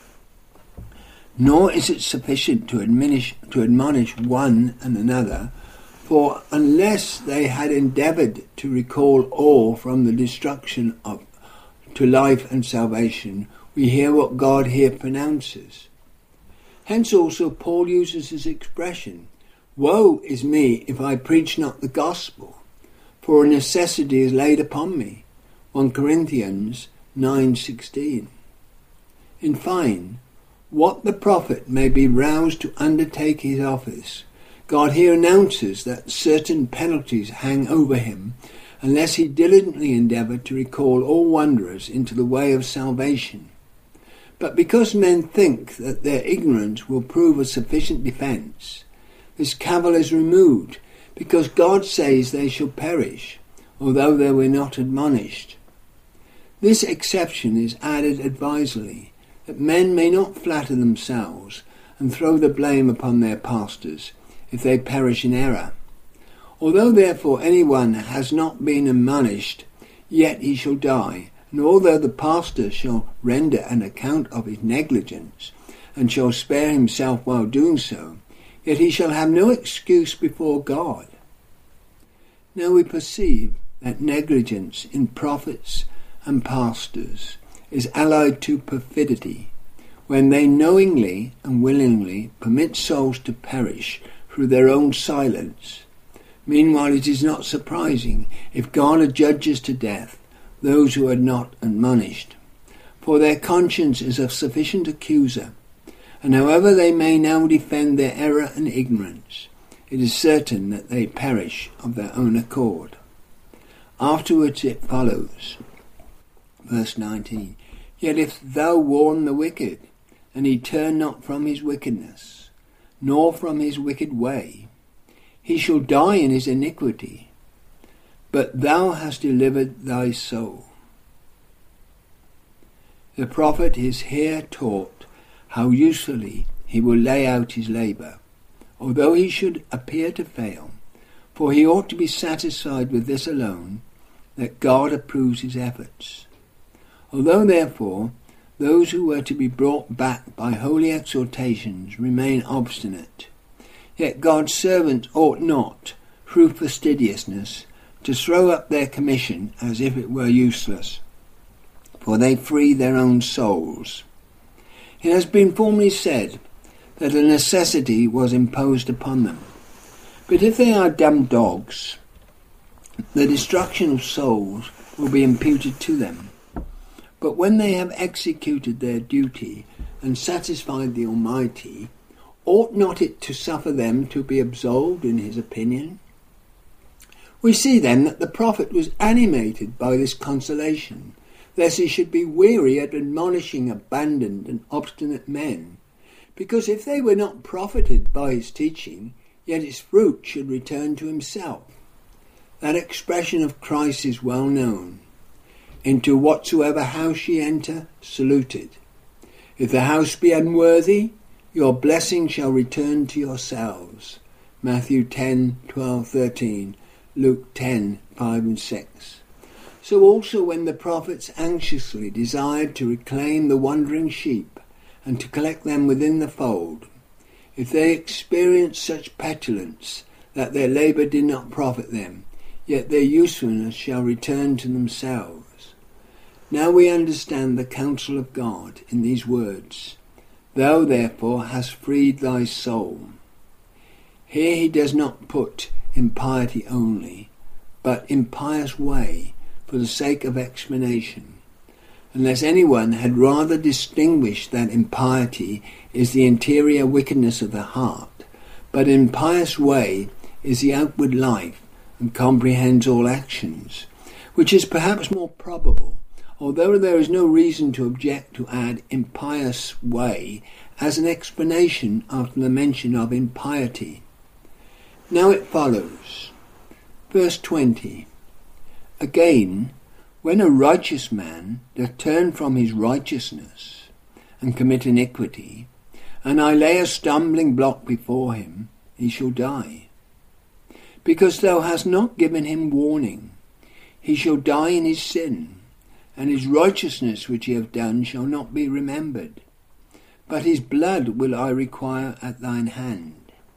[SPEAKER 1] Nor is it sufficient to admonish, to admonish one and another, for unless they had endeavoured to recall all from the destruction of to life and salvation, we hear what God here pronounces. Hence also Paul uses his expression, woe is me if I preach not the gospel, for a necessity is laid upon me. First Corinthians nine sixteen. In fine, what the prophet may be roused to undertake his office, God here announces that certain penalties hang over him unless he diligently endeavour to recall all wanderers into the way of salvation. But because men think that their ignorance will prove a sufficient defence, this cavil is removed, because God says they shall perish, although they were not admonished. This exception is added advisedly, that men may not flatter themselves and throw the blame upon their pastors if they perish in error. Although therefore any one has not been admonished, yet he shall die, and although the pastor shall render an account of his negligence, and shall spare himself while doing so, yet he shall have no excuse before God. Now we perceive that negligence in prophets and pastors is allied to perfidy, when they knowingly and willingly permit souls to perish through their own silence. Meanwhile, it is not surprising if God adjudges to death those who are not admonished, for their conscience is a sufficient accuser, and however they may now defend their error and ignorance, it is certain that they perish of their own accord. Afterwards it follows, verse nineteen, Yet if thou warn the wicked, and he turn not from his wickedness, nor from his wicked way, he shall die in his iniquity, but thou hast delivered thy soul. The prophet is here taught how usefully he will lay out his labour, although he should appear to fail, for he ought to be satisfied with this alone, that God approves his efforts. Although therefore those who were to be brought back by holy exhortations remain obstinate, yet God's servant ought not, through fastidiousness, to throw up their commission as if it were useless, for they free their own souls. It has been formerly said that a necessity was imposed upon them. But if they are dumb dogs, the destruction of souls will be imputed to them. But when they have executed their duty and satisfied the Almighty, ought not it to suffer them to be absolved in his opinion? We see then that the prophet was animated by this consolation, lest he should be weary at admonishing abandoned and obstinate men, because if they were not profited by his teaching, yet its fruit should return to himself. That expression of Christ is well known. Into whatsoever house ye enter, salute it. If the house be unworthy, your blessing shall return to yourselves. Matthew ten, twelve, thirteen, Luke ten, five and six. So also when the prophets anxiously desired to reclaim the wandering sheep and to collect them within the fold, if they experienced such petulance that their labour did not profit them, yet their usefulness shall return to themselves. Now we understand the counsel of God in these words, Thou therefore hast freed thy soul. Here he does not put impiety only, but impious way, for the sake of explanation, unless anyone had rather distinguished that impiety is the interior wickedness of the heart, but impious way is the outward life and comprehends all actions, which is perhaps more probable, although there is no reason to object to add impious way as an explanation after the mention of impiety. Now it follows. Verse twenty. Again, when a righteous man doth turn from his righteousness and commit iniquity, and I lay a stumbling block before him, he shall die. Because thou hast not given him warning, he shall die in his sin, and his righteousness which he hath done shall not be remembered. But his blood will I require at thine hand.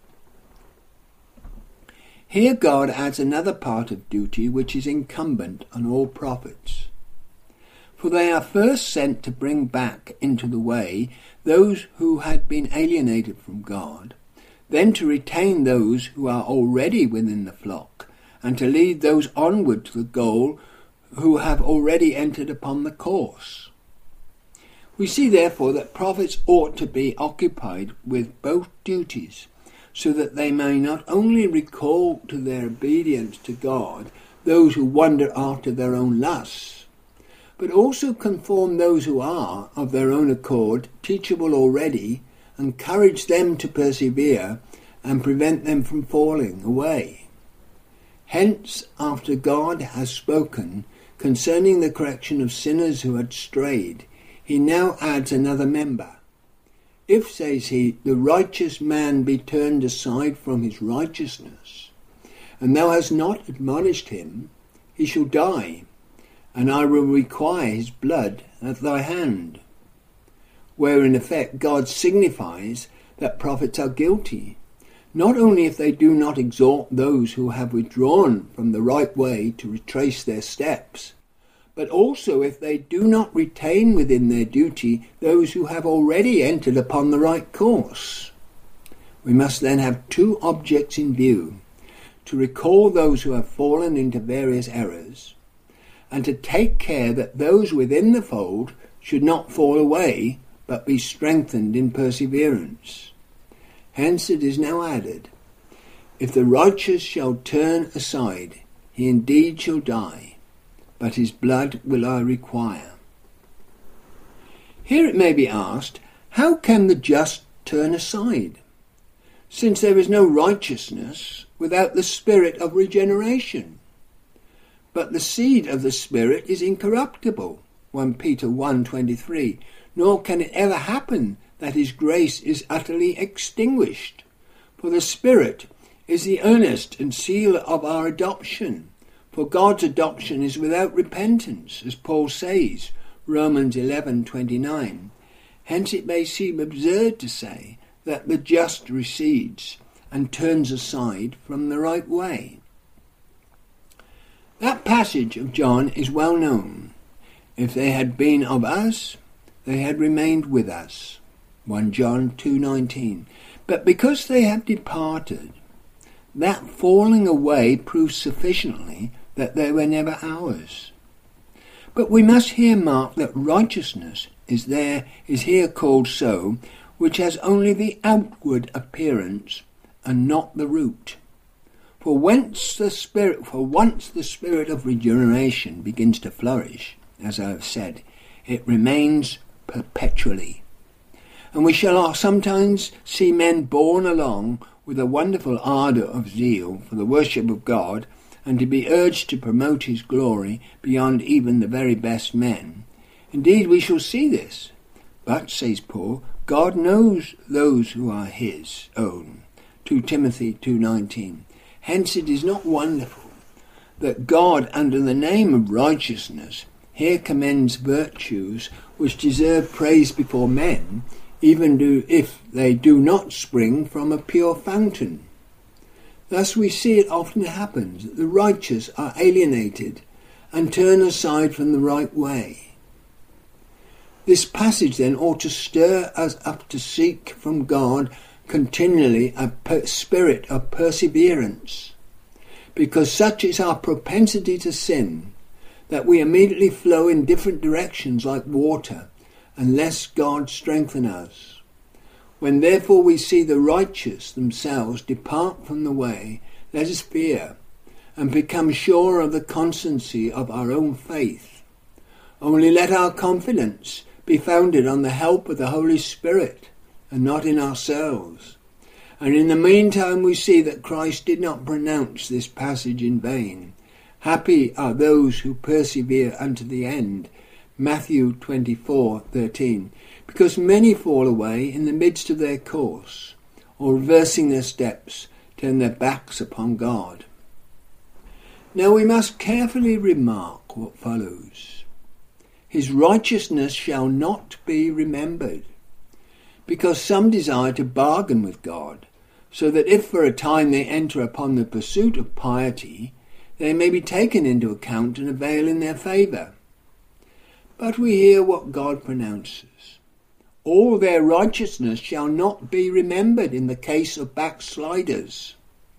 [SPEAKER 1] Here God adds another part of duty which is incumbent on all prophets. For they are first sent to bring back into the way those who had been alienated from God, then to retain those who are already within the flock, and to lead those onward to the goal who have already entered upon the course. We see therefore that prophets ought to be occupied with both duties, so that they may not only recall to their obedience to God those who wander after their own lusts, but also conform those who are, of their own accord, teachable already, encourage them to persevere, and prevent them from falling away. Hence, after God has spoken concerning the correction of sinners who had strayed, he now adds another member. If, says he, the righteous man be turned aside from his righteousness, and thou hast not admonished him, he shall die, and I will require his blood at thy hand. Where in effect God signifies that prophets are guilty, not only if they do not exhort those who have withdrawn from the right way to retrace their steps, but also if they do not retain within their duty those who have already entered upon the right course. We must then have two objects in view: to recall those who have fallen into various errors, and to take care that those within the fold should not fall away, but be strengthened in perseverance. Hence it is now added, If the righteous shall turn aside, he indeed shall die, but his blood will I require. Here it may be asked, how can the just turn aside, since there is no righteousness without the spirit of regeneration? But the seed of the Spirit is incorruptible, First Peter one twenty-three, nor can it ever happen that his grace is utterly extinguished. For the Spirit is the earnest and seal of our adoption. For God's adoption is without repentance, as Paul says, Romans eleven twenty-nine. Hence it may seem absurd to say that the just recedes and turns aside from the right way. That passage of John is well known. If they had been of us, they had remained with us. First John two nineteen. But because they have departed, that falling away proves sufficiently that they were never ours. But we must here mark that righteousness is there is here called so, which has only the outward appearance and not the root. For whence the spirit for once the spirit of regeneration begins to flourish, as I have said, it remains perpetually. And we shall sometimes see men borne along with a wonderful ardour of zeal for the worship of God, and to be urged to promote his glory beyond even the very best men. Indeed, we shall see this. But, says Paul, God knows those who are his own. Second Timothy two nineteen. Hence it is not wonderful that God, under the name of righteousness, here commends virtues which deserve praise before men, even do, if they do not spring from a pure fountain. Thus we see it often happens that the righteous are alienated and turn aside from the right way. This passage then ought to stir us up to seek from God continually a per- spirit of perseverance, because such is our propensity to sin, that we immediately flow in different directions like water, unless God strengthen us. When therefore we see the righteous themselves depart from the way, let us fear, and become sure of the constancy of our own faith. Only let our confidence be founded on the help of the Holy Spirit, and not in ourselves. And in the meantime we see that Christ did not pronounce this passage in vain. Happy are those who persevere unto the end. Matthew twenty-four thirteen. Because many fall away in the midst of their course, or reversing their steps, turn their backs upon God. Now we must carefully remark what follows. His righteousness shall not be remembered, because some desire to bargain with God, so that if for a time they enter upon the pursuit of piety, they may be taken into account and avail in their favour. But we hear what God pronounces. All their righteousness shall not be remembered in the case of backsliders.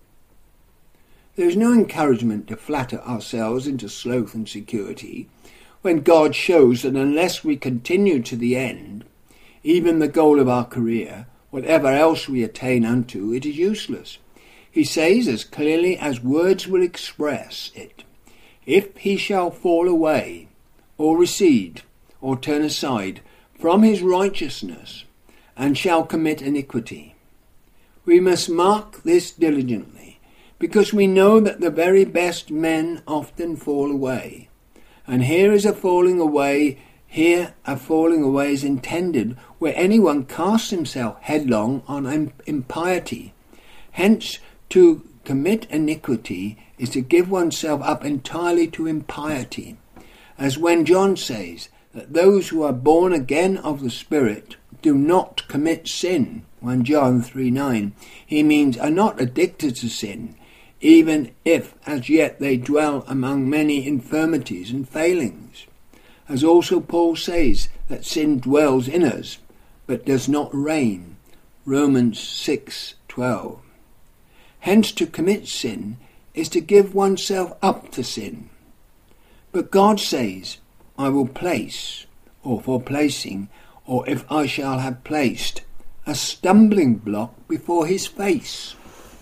[SPEAKER 1] There is no encouragement to flatter ourselves into sloth and security when God shows that unless we continue to the end, even the goal of our career, whatever else we attain unto, it is useless. He says as clearly as words will express it, if he shall fall away, or recede, or turn aside from his righteousness, and shall commit iniquity. We must mark this diligently, because we know that the very best men often fall away. And here is a falling away, here a falling away is intended where anyone casts himself headlong on impiety. Hence, to commit iniquity is to give oneself up entirely to impiety. As when John says that those who are born again of the Spirit do not commit sin, First John three nine, he means are not addicted to sin, even if as yet they dwell among many infirmities and failings. As also Paul says that sin dwells in us, but does not reign, Romans six twelve. Hence to commit sin is to give oneself up to sin. But God says, I will place, or for placing, or if I shall have placed, a stumbling block before his face.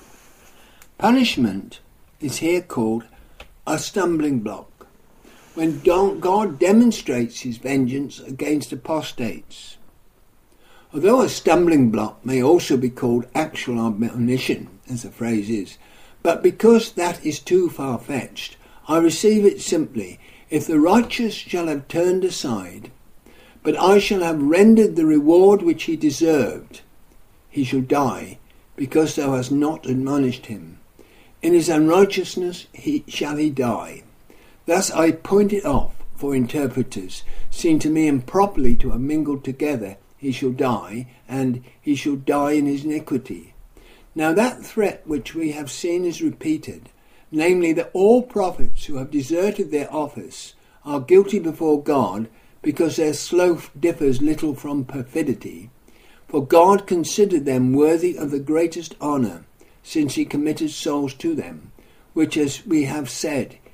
[SPEAKER 1] Punishment is here called a stumbling block, when God demonstrates his vengeance against apostates. Although a stumbling block may also be called actual admonition, as the phrase is, but because that is too far-fetched, I receive it simply, if the righteous shall have turned aside, but I shall have rendered the reward which he deserved, he shall die, because thou hast not admonished him. In his unrighteousness he shall he die. Thus I point it off for interpreters, seem to me improperly to have mingled together, he shall die, and he shall die in his iniquity. Now that threat which we have seen is repeated, namely that all prophets who have deserted their office are guilty before God, because their sloth differs little from perfidy. For God considered them worthy of the greatest honour, since he committed souls to them, which, as we have said,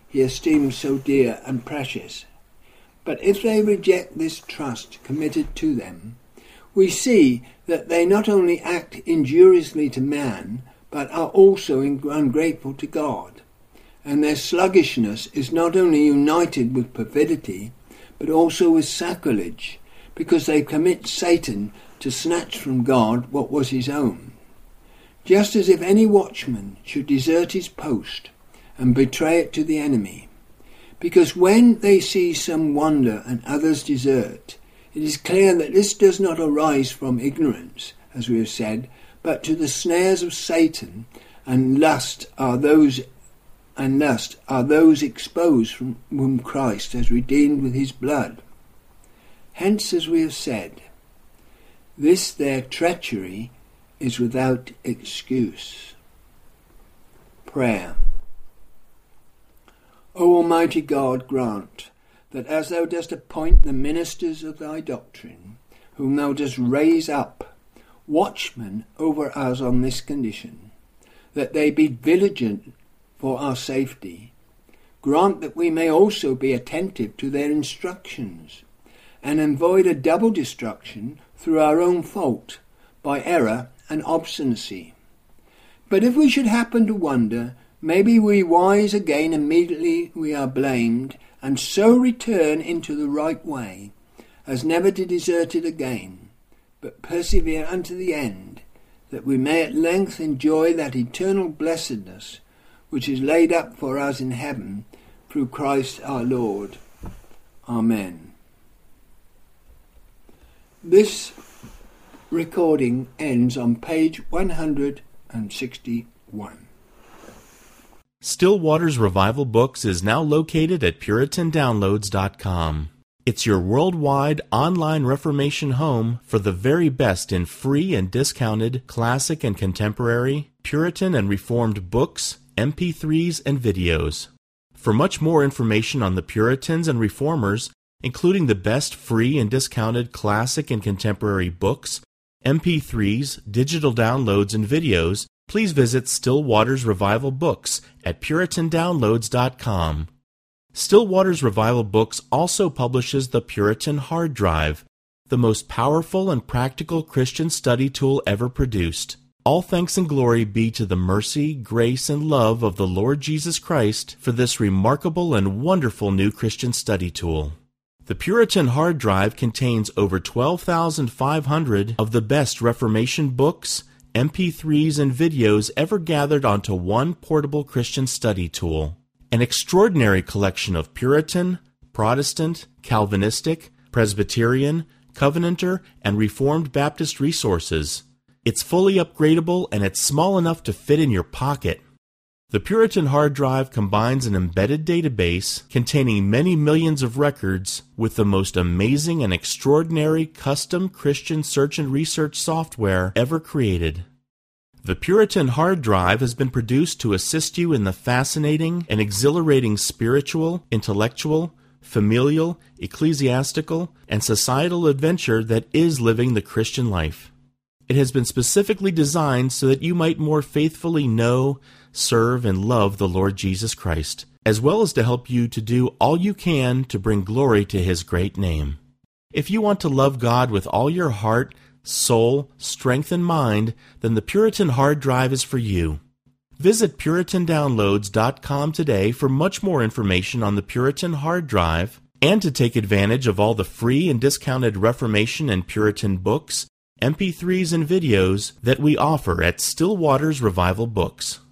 [SPEAKER 1] he esteems so dear and precious. But if they reject this trust committed to them, we see that they not only act injuriously to man, but are also ungrateful to God. And their sluggishness is not only united with perfidy, but also with sacrilege, because they commit Satan to snatch from God what was his own. Just as if any watchman should desert his post and betray it to the enemy. Because when they see some wander and others desert, it is clear that this does not arise from ignorance, as we have said, but to the snares of Satan, and lust are those and lust are those exposed from whom Christ has redeemed with his blood. Hence, as we have said, this their treachery is without excuse. Prayer. O Almighty God, grant that as thou dost appoint the ministers of thy doctrine, whom thou dost raise up, watchmen over us on this condition, that they be vigilant for our safety, grant that we may also be attentive to their instructions, and avoid a double destruction through our own fault, by error and obstinacy. But if we should happen to wander, may be we wise again immediately we are blamed, and so return into the right way, as never to desert it again, but persevere unto the end, that we may at length enjoy that eternal blessedness which is laid up for us in heaven through Christ our Lord. Amen. This recording ends on page one hundred sixty-one.
[SPEAKER 2] Still Waters Revival Books is now located at Puritan Downloads dot com. It's your worldwide online Reformation home for the very best in free and discounted classic and contemporary, Puritan and Reformed books, M P threes, and videos. For much more information on the Puritans and Reformers, including the best free and discounted classic and contemporary books, M P threes, digital downloads, and videos, please visit Still Waters Revival Books at Puritan Downloads dot com. Still Waters Revival Books also publishes the Puritan Hard Drive, the most powerful and practical Christian study tool ever produced. All thanks and glory be to the mercy, grace, and love of the Lord Jesus Christ for this remarkable and wonderful new Christian study tool. The Puritan Hard Drive contains over twelve thousand five hundred of the best Reformation books, M P threes, and videos ever gathered onto one portable Christian study tool. An extraordinary collection of Puritan, Protestant, Calvinistic, Presbyterian, Covenanter, and Reformed Baptist resources. It's fully upgradable and it's small enough to fit in your pocket. The Puritan Hard Drive combines an embedded database containing many millions of records with the most amazing and extraordinary custom Christian search and research software ever created. The Puritan Hard Drive has been produced to assist you in the fascinating and exhilarating spiritual, intellectual, familial, ecclesiastical, and societal adventure that is living the Christian life. It has been specifically designed so that you might more faithfully know, serve, and love the Lord Jesus Christ, as well as to help you to do all you can to bring glory to His great name. If you want to love God with all your heart, soul, strength, and mind, then the Puritan Hard Drive is for you. Visit Puritan Downloads dot com today for much more information on the Puritan Hard Drive and to take advantage of all the free and discounted Reformation and Puritan books, M P threes, and videos that we offer at Still Waters Revival Books.